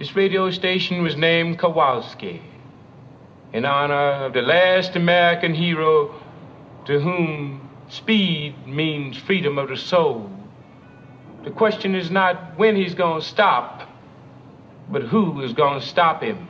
This radio station was named Kowalski, in honor of the last American hero to whom speed means freedom of the soul. The question is not when he's gonna stop, but who is gonna stop him.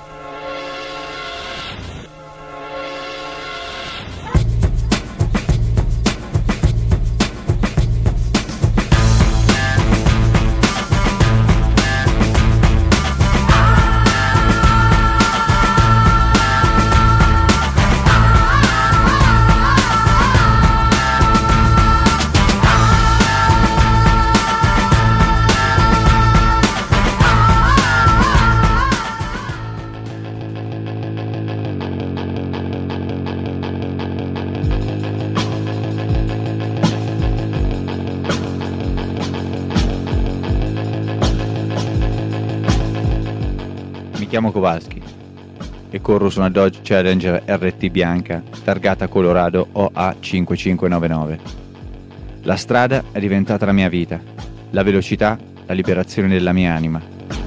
Mi chiamo Kowalski e corro su una Dodge Challenger RT bianca targata Colorado OA5599. La strada è diventata la mia vita, la velocità, la liberazione della mia anima.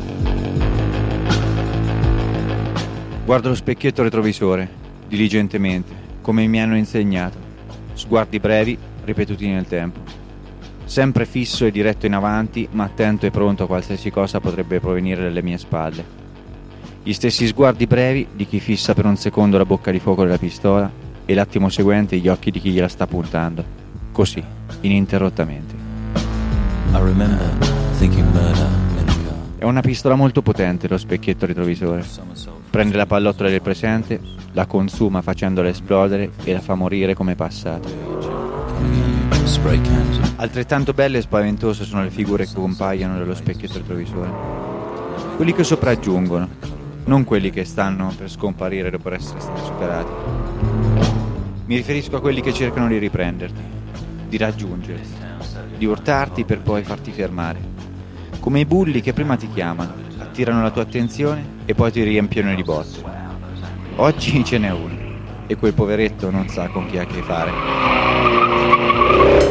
Guardo lo specchietto retrovisore, diligentemente, come mi hanno insegnato, sguardi brevi, ripetuti nel tempo. Sempre fisso e diretto in avanti, ma attento e pronto a qualsiasi cosa potrebbe provenire dalle mie spalle. Gli stessi sguardi brevi di chi fissa per un secondo la bocca di fuoco della pistola e l'attimo seguente gli occhi di chi gliela sta puntando, così, ininterrottamente. È una pistola molto potente lo specchietto retrovisore. Prende la pallottola del presente, la consuma facendola esplodere e la fa morire come passata. Altrettanto belle e spaventose sono le figure che compaiono dallo specchietto retrovisore. Quelli che sopraggiungono, non quelli che stanno per scomparire dopo essere stati superati. Mi riferisco a quelli che cercano di riprenderti, di raggiungerti, di urtarti per poi farti fermare. Come i bulli che prima ti chiamano, attirano la tua attenzione e poi ti riempiono di botte. Oggi ce n'è uno e quel poveretto non sa con chi ha a che fare.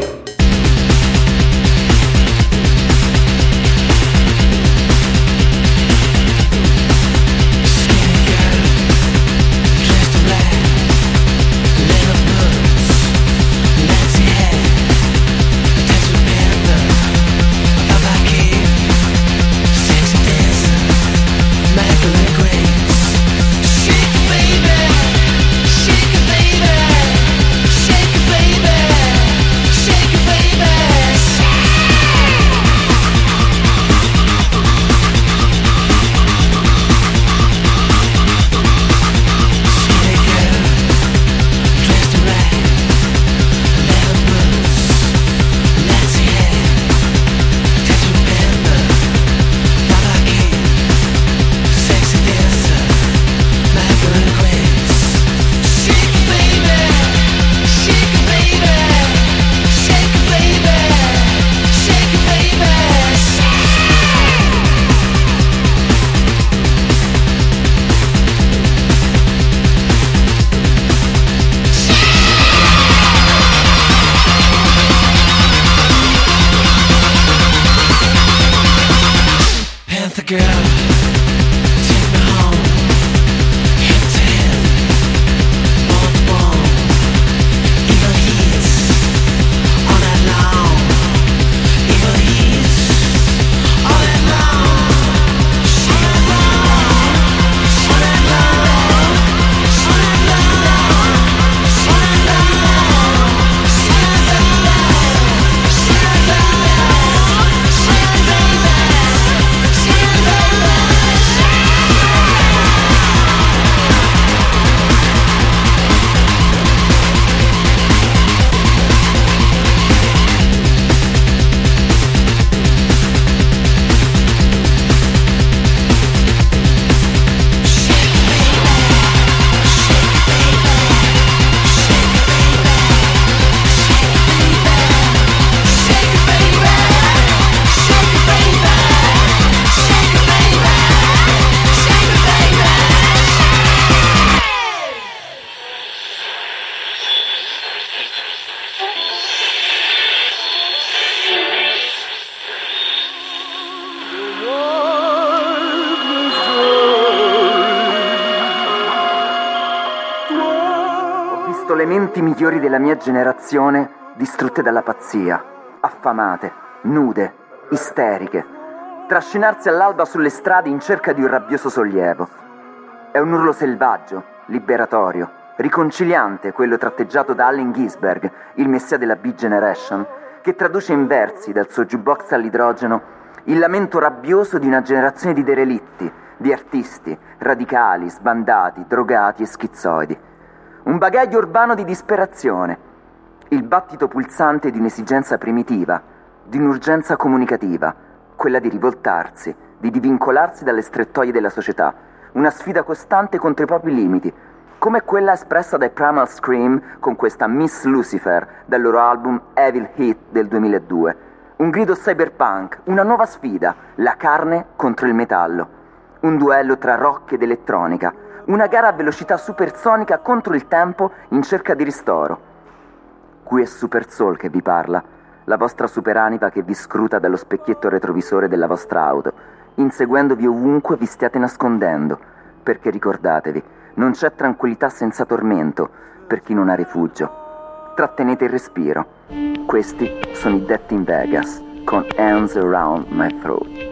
menti migliori della mia generazione distrutte dalla pazzia, affamate, nude, isteriche, trascinarsi all'alba sulle strade in cerca di un rabbioso sollievo. È un urlo selvaggio, liberatorio, riconciliante quello tratteggiato da Allen Ginsberg, il messia della Beat Generation, che traduce in versi dal suo jukebox all'idrogeno il lamento rabbioso di una generazione di derelitti, di artisti, radicali, sbandati, drogati e schizoidi. Un bagaglio urbano di disperazione, il battito pulsante di un'esigenza primitiva, di un'urgenza comunicativa, quella di rivoltarsi, di divincolarsi dalle strettoie della società, una sfida costante contro i propri limiti, come quella espressa dai Primal Scream con questa Miss Lucifer dal loro album Evil Heat del 2002. Un grido cyberpunk, una nuova sfida, la carne contro il metallo. Un duello tra rock ed elettronica, una gara a velocità supersonica contro il tempo in cerca di ristoro. Qui è Super Soul che vi parla, la vostra superanima che vi scruta dallo specchietto retrovisore della vostra auto, inseguendovi ovunque vi stiate nascondendo, perché ricordatevi, non c'è tranquillità senza tormento per chi non ha rifugio. Trattenete il respiro. Questi sono i Death in Vegas con Hands Around My Throat.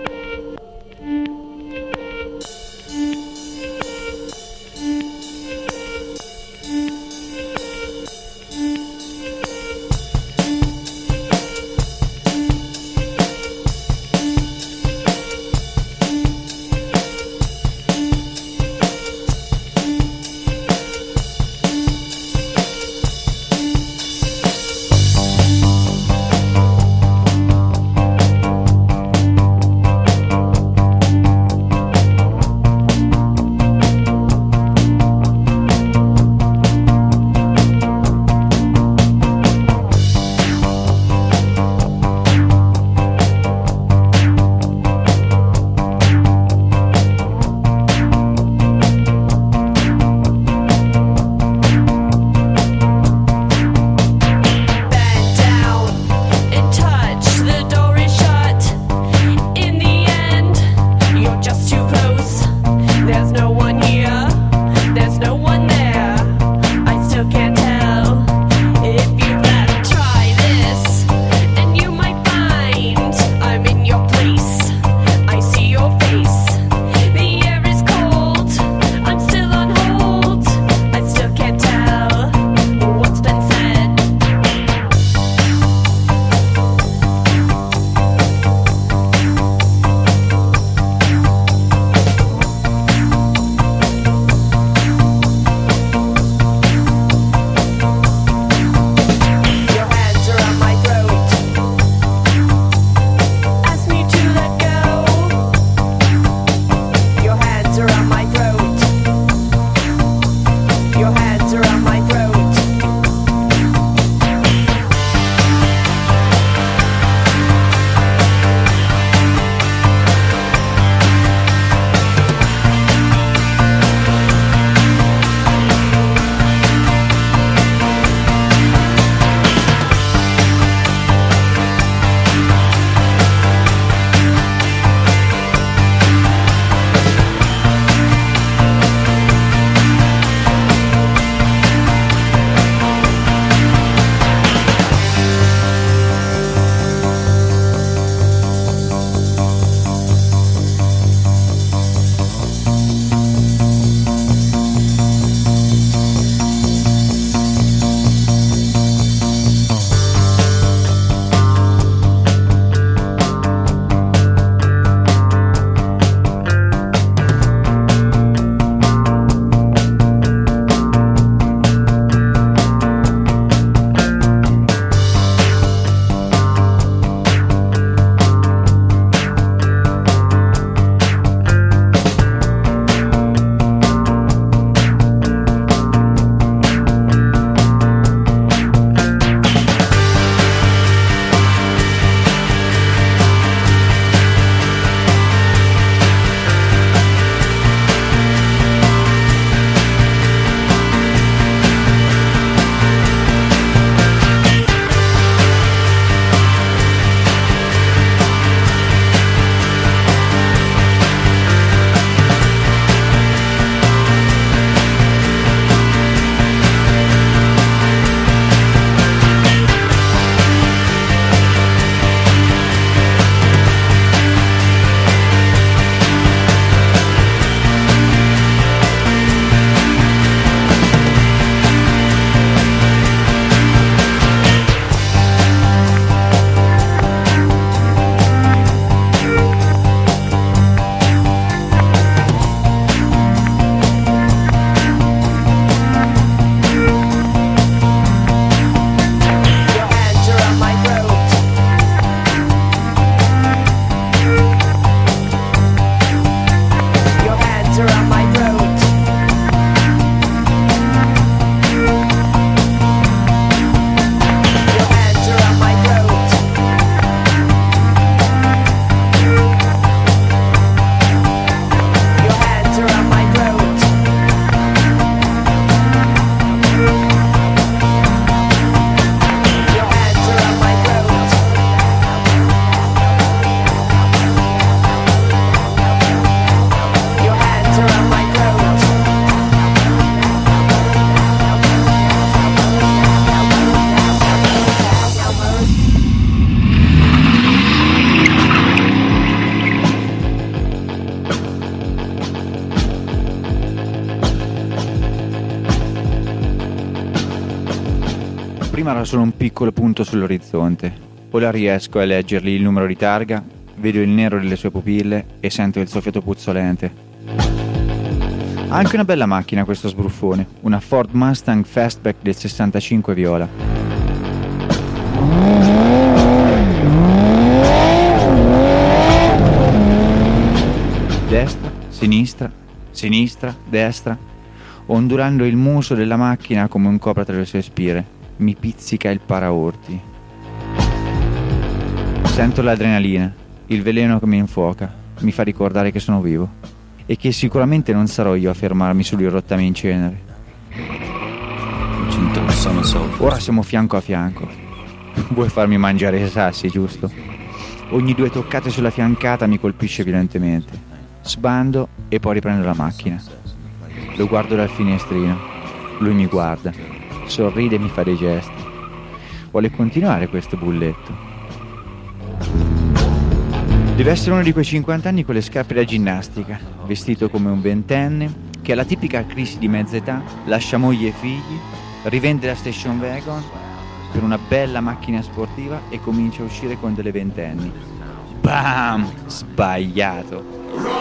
Prima era solo un piccolo punto sull'orizzonte. Ora riesco a leggergli il numero di targa, vedo il nero delle sue pupille e sento il suo fiato puzzolente. Ha anche una bella macchina questo sbruffone, una Ford Mustang Fastback del 65 viola. Destra, sinistra, sinistra, destra, ondulando il muso della macchina come un copra tra le sue spire. Mi pizzica il paraurti. Sento l'adrenalina, il veleno che mi infuoca, mi fa ricordare che sono vivo e che sicuramente non sarò io a fermarmi sugli rottami in cenere. Ora siamo fianco a fianco. Vuoi farmi mangiare i sassi, giusto? Ogni 2 toccate sulla fiancata mi colpisce violentemente. Sbando e poi riprendo la macchina. Lo guardo dal finestrino. Lui mi guarda, sorride e mi fa dei gesti. Vuole continuare questo bulletto. Deve essere uno di quei 50 anni con le scarpe da ginnastica, vestito come un ventenne, che ha la tipica crisi di mezza età, lascia moglie e figli, rivende la station wagon per una bella macchina sportiva e comincia a uscire con delle ventenni. Bam! Sbagliato.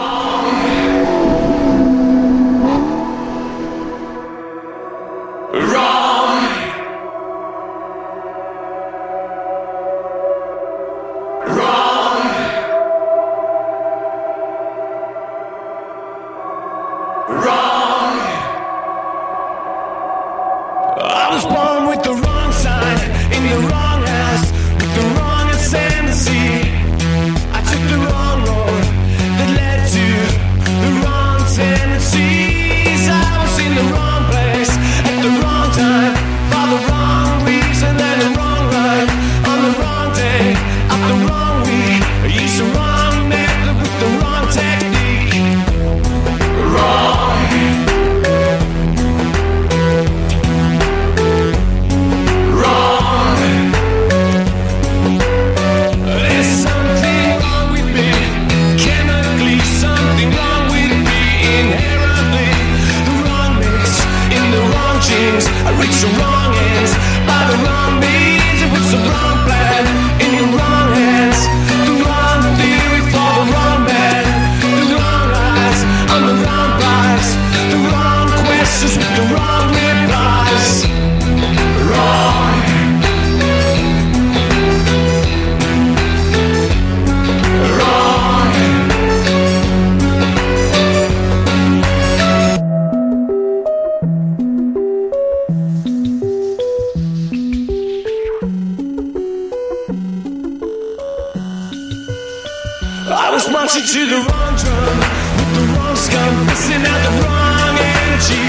marching to the wrong drum with the wrong scum, missing out the wrong energy,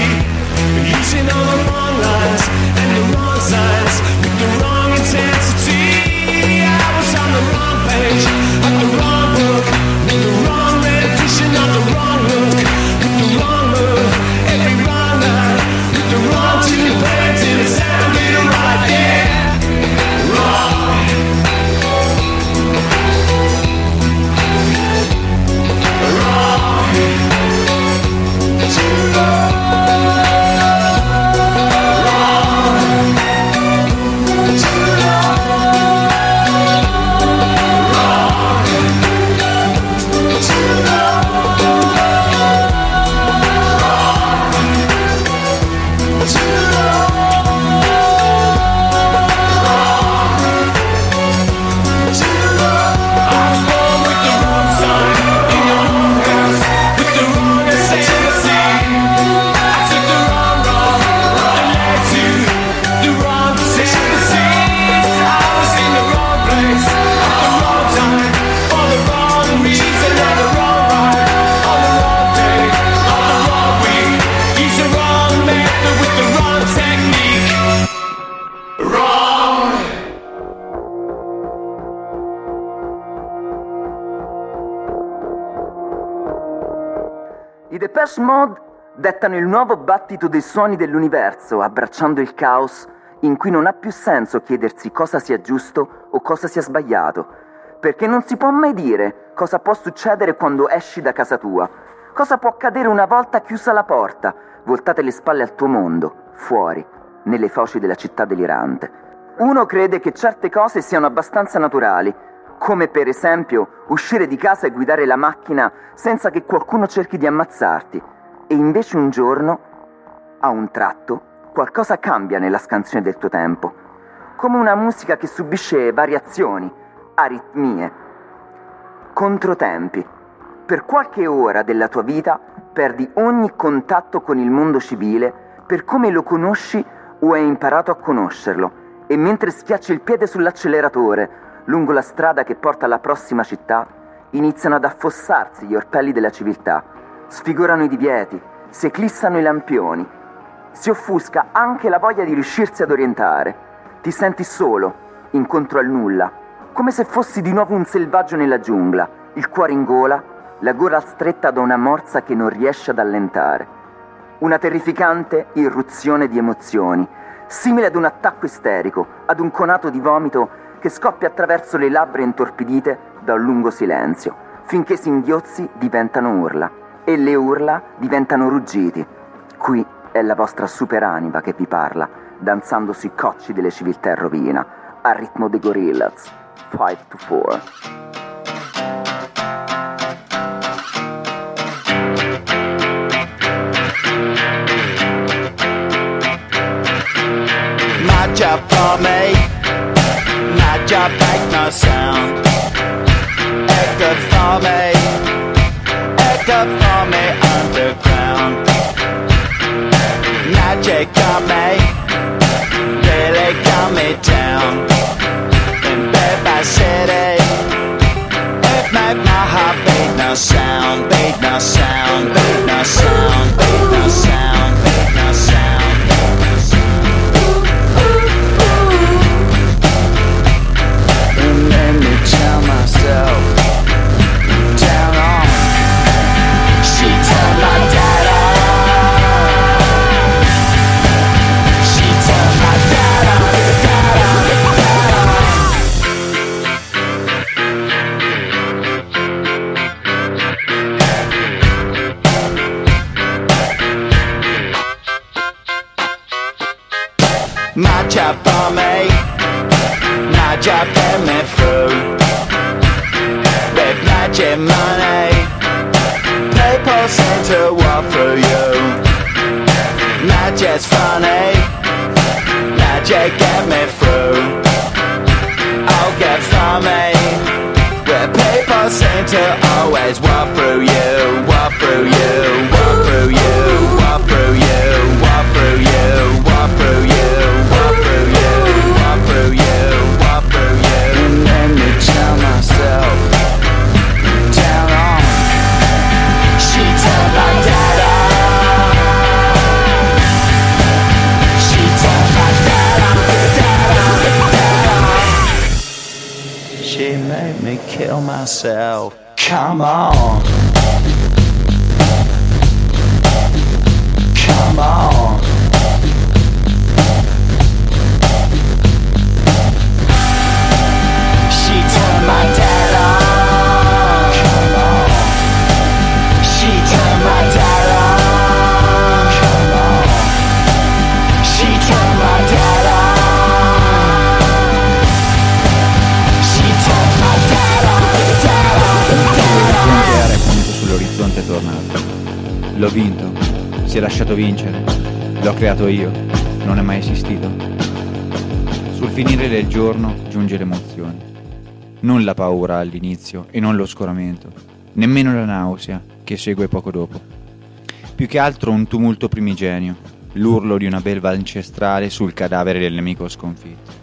using all the wrong lines and the wrong signs with the wrong intensity. I was on the wrong page, at the wrong book, with the wrong rendition of the wrong look, with the wrong move, every wrong night, with the wrong tune playing till it sounded right. Yeah, wrong. I Depeche Mode dettano il nuovo battito dei suoni dell'universo, abbracciando il caos in cui non ha più senso chiedersi cosa sia giusto o cosa sia sbagliato, perché non si può mai dire cosa può succedere quando esci da casa tua, cosa può accadere una volta chiusa la porta, voltate le spalle al tuo mondo, fuori, nelle foci della città delirante. Uno crede che certe cose siano abbastanza naturali, come per esempio uscire di casa e guidare la macchina senza che qualcuno cerchi di ammazzarti, e invece un giorno, a un tratto, qualcosa cambia nella scansione del tuo tempo, come una musica che subisce variazioni, aritmie, controtempi. Per qualche ora della tua vita perdi ogni contatto con il mondo civile per come lo conosci o hai imparato a conoscerlo, e mentre schiacci il piede sull'acceleratore lungo la strada che porta alla prossima città, iniziano ad affossarsi gli orpelli della civiltà, sfigurano i divieti, si eclissano i lampioni, si offusca anche la voglia di riuscirsi ad orientare. Ti senti solo, incontro al nulla, come se fossi di nuovo un selvaggio nella giungla, il cuore in gola, la gola stretta da una morsa che non riesce ad allentare. Una terrificante irruzione di emozioni, simile ad un attacco isterico, ad un conato di vomito che scoppia attraverso le labbra intorpidite da un lungo silenzio, finché singhiozzi diventano urla, e le urla diventano ruggiti. Qui è la vostra superanima che vi parla, danzando sui cocci delle civiltà in rovina, al ritmo dei Gorillaz, 5-4. My job for me, my job make no sound. Echo for me underground. Magic on me, really got me down. In Bed Bath City, it made my heart beat no sound, beat no sound, beat no sound, beat no sound, beat no sound. And let me tell myself, down on. She turned my dad on. She turned my dad on, dad on, dad on. My job for me, my job get me through. With magic money, people seem to walk through you. Magic's funny, magic get me through. I'll get from me, where people seem to always walk through you, walk through you, walk through you, walk through you, walk through you, walk through you, walk through you, walk through you, walk through you. And let me tell myself, down on. She turned my dad on. She turned my dad on, dad on, dad on. She made me kill myself. Come on. Come on. She turned my dad on. Come on. She turned my dad on. Come on. She turned my dad on. She turned my dad on, dad on, dad on. Era appunto sull'orizzonte è tornato. L'ho vinto, si è lasciato vincere, l'ho creato io, non è mai esistito. Sul finire del giorno giunge l'emozione. Non la paura all'inizio e non lo scoramento, nemmeno la nausea che segue poco dopo. Più che altro un tumulto primigenio, l'urlo di una belva ancestrale sul cadavere del nemico sconfitto.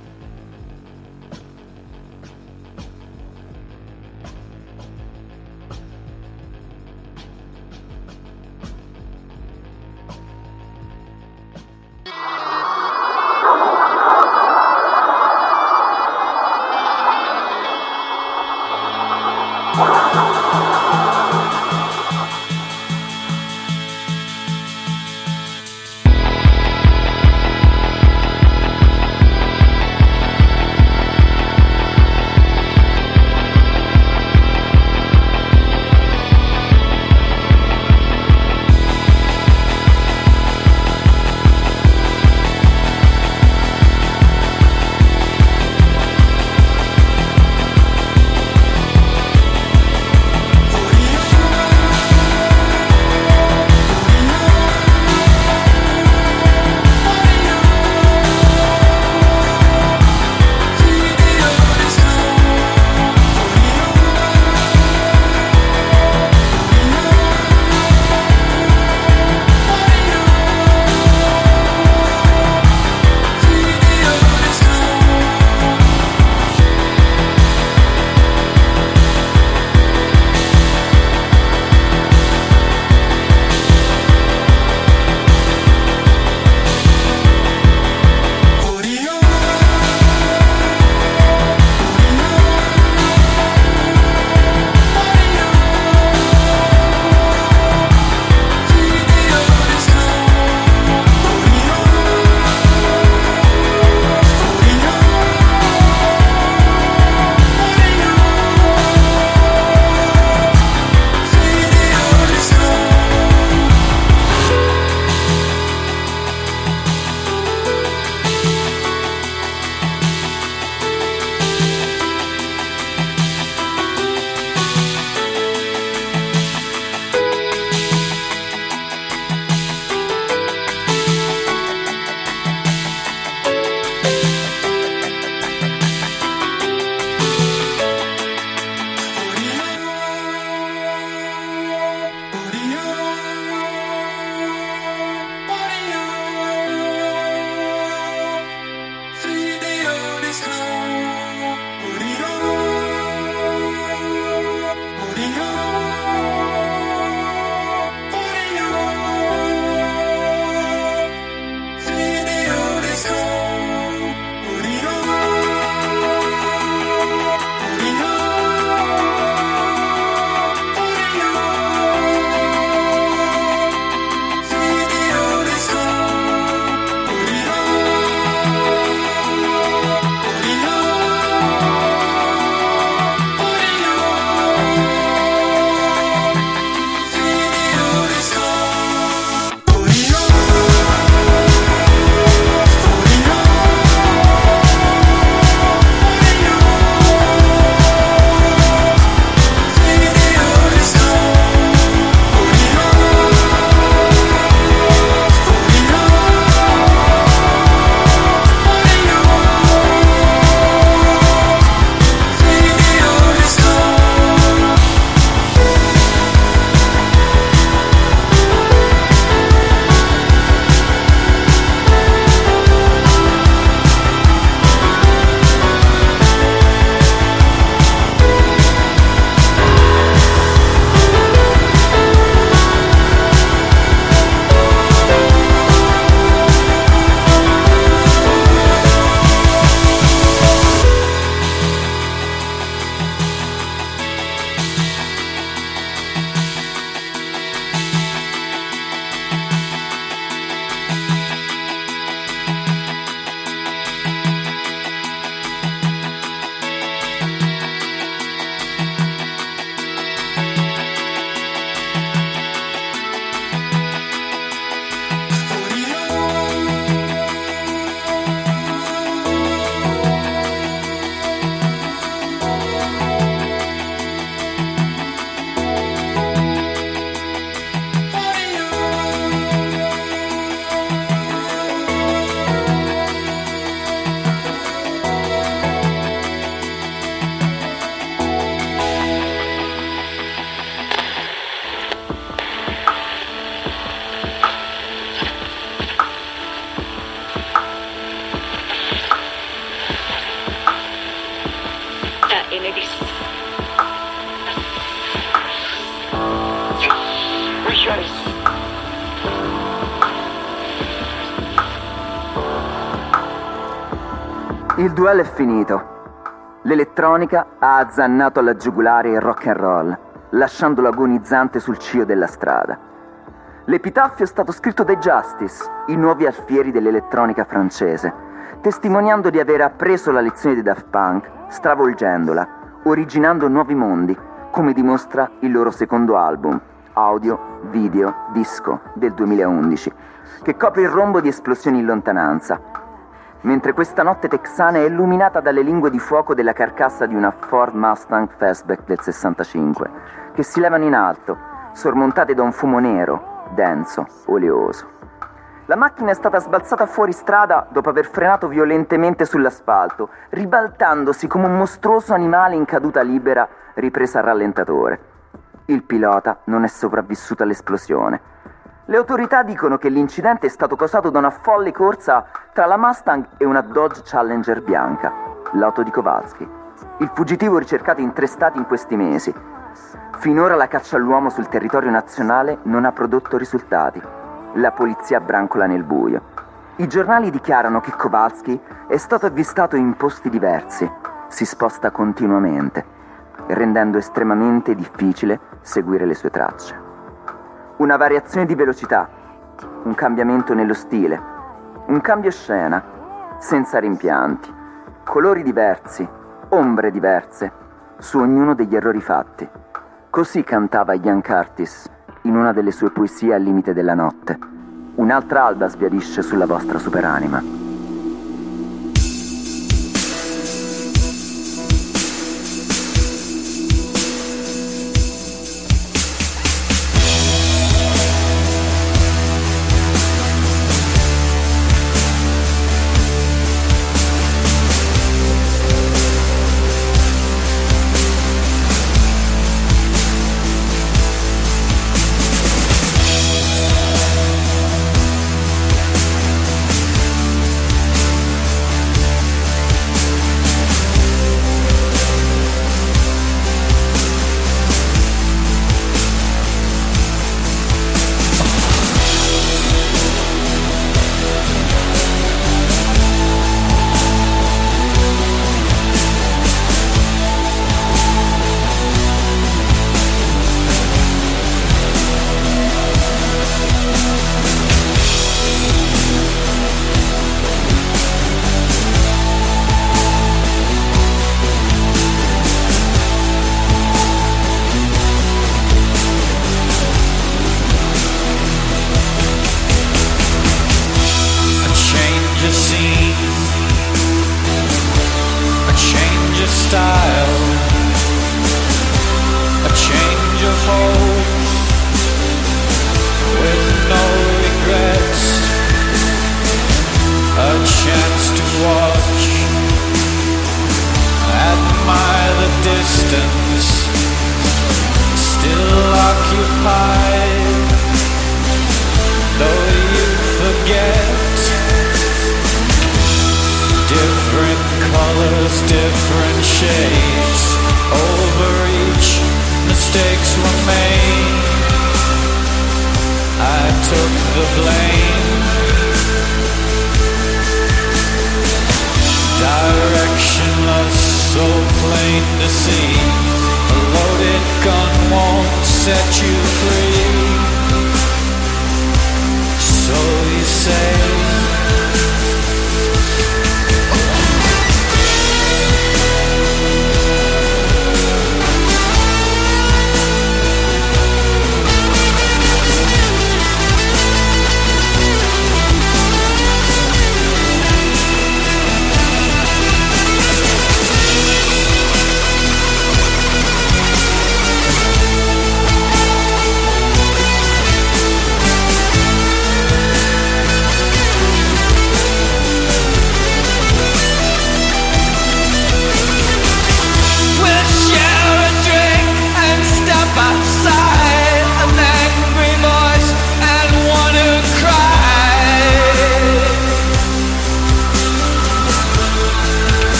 Il duello è finito. L'elettronica ha azzannato alla giugulare il rock and roll, lasciandolo agonizzante sul cio della strada. L'epitaffio è stato scritto dai Justice, i nuovi alfieri dell'elettronica francese, testimoniando di aver appreso la lezione di Daft Punk, stravolgendola, originando nuovi mondi, come dimostra il loro secondo album, audio, video, disco, del 2011, che copre il rombo di esplosioni in lontananza, mentre questa notte texana è illuminata dalle lingue di fuoco della carcassa di una Ford Mustang Fastback del 65, che si levano in alto, sormontate da un fumo nero, denso, oleoso. La macchina è stata sbalzata fuori strada dopo aver frenato violentemente sull'asfalto, ribaltandosi come un mostruoso animale in caduta libera ripresa a rallentatore. Il pilota non è sopravvissuto all'esplosione. Le autorità dicono che l'incidente è stato causato da una folle corsa tra la Mustang e una Dodge Challenger bianca, l'auto di Kowalski, il fuggitivo ricercato in 3 stati in questi mesi. Finora la caccia all'uomo sul territorio nazionale non ha prodotto risultati. La polizia brancola nel buio. I giornali dichiarano che Kowalski è stato avvistato in posti diversi, si sposta continuamente, rendendo estremamente difficile seguire le sue tracce. Una variazione di velocità, un cambiamento nello stile, un cambio scena, senza rimpianti, colori diversi, ombre diverse, su ognuno degli errori fatti. Così cantava Ian Curtis in una delle sue poesie Al limite della notte. Un'altra alba sbiadisce sulla vostra superanima.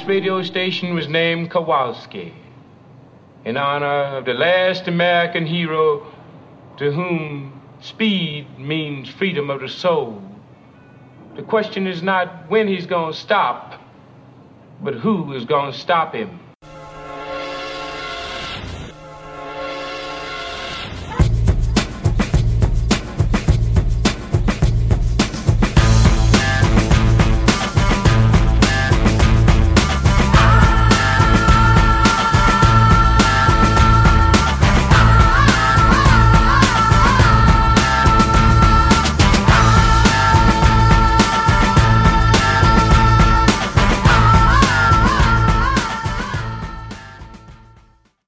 radio station was named Kowalski, in honor of the last American hero to whom speed means freedom of the soul. The question is not when he's gonna stop, but who is gonna stop him.